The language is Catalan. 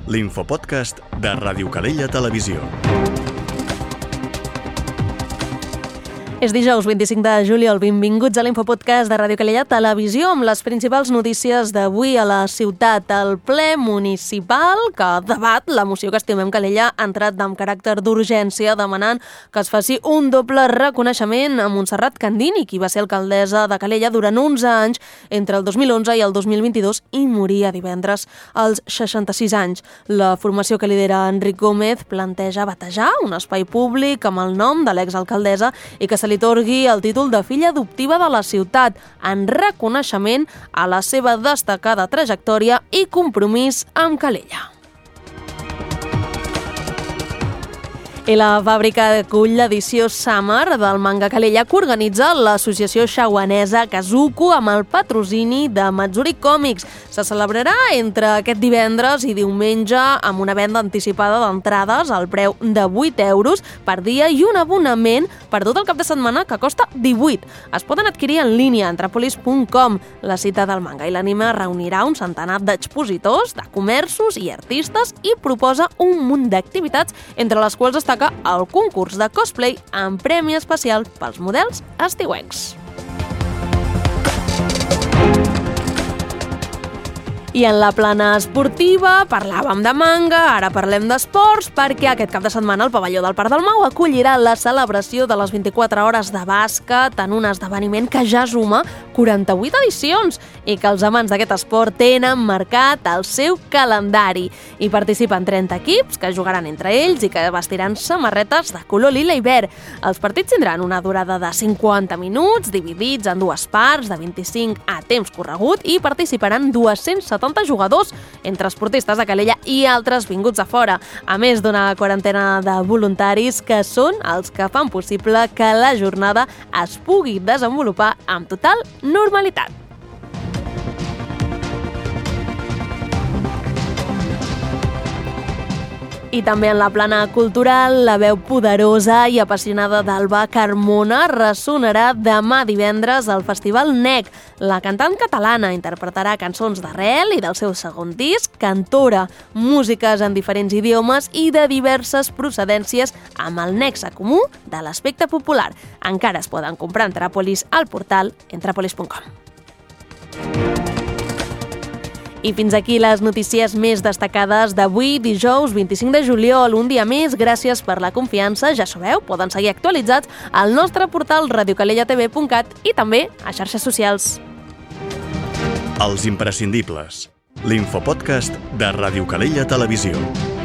l'infopodcast de Ràdio Calella Televisió. És dijous 25 de juliol, benvinguts a l'Infopodcast de Ràdio Calella Televisió amb les principals notícies d'avui a la ciutat. El ple municipal que debat la moció que estimem Calella ha entrat amb caràcter d'urgència demanant que es faci un doble reconeixement a Montserrat Candini, qui va ser alcaldessa de Calella durant 11 anys entre el 2011 i el 2022 i moria divendres als 66 anys. La formació que lidera Enric Gómez planteja batejar un espai públic amb el nom de l'exalcaldessa i que se li atorgui el títol de filla adoptiva de la ciutat en reconeixement a la seva destacada trajectòria i compromís amb Calella. I la fàbrica acull l'edició Summer del Manga Calella que organitza l'associació xauanesa Kazuku amb el patrocini de Matsuri Comics. Se celebrarà entre aquest divendres i diumenge amb una venda anticipada d'entrades al preu de 8 euros per dia i un abonament per tot el cap de setmana que costa 18. Es poden adquirir en línia a antrapolis.com. La cita del manga i l'anime reunirà un centenar d'expositors, de comerços i artistes i proposa un munt d'activitats, entre les quals destaca el concurs de cosplay amb premi especial pels models estiuencs. I en la plana esportiva parlàvem de manga, ara parlem d'esports, perquè aquest cap de setmana el pavelló del Parc del Mau acollirà la celebració de les 24 hores de bàsquet en un esdeveniment que ja suma 48 edicions i que els amants d'aquest esport tenen marcat el seu calendari. Hi participen 30 equips que jugaran entre ells i que vestiran samarretes de color lila i verd. Els partits tindran una durada de 50 minuts, dividits en dues parts de 25 a temps corregut i participaran 270 jugadors, entre esportistes de Calella i altres vinguts de fora, a més d'una quarantena de voluntaris que són els que fan possible que la jornada es pugui desenvolupar amb total normalitat. I també en la plana cultural, la veu poderosa i apassionada d'Alba Carmona ressonarà demà divendres al Festival NEC. La cantant catalana interpretarà cançons d'arrel i del seu segon disc, Cantora, músiques en diferents idiomes i de diverses procedències amb el nexe comú de l'aspecte popular. Encara es poden comprar Antràpolis al portal antrapolis.com. I fins aquí les notícies més destacades d'avui, dijous 25 de juliol, un dia més. Gràcies per la confiança. Ja sabeu, poden seguir actualitzats al nostre portal radiocalellatv.cat i també a xarxes socials. Els imprescindibles. L'infopodcast de Ràdio Calella Televisió.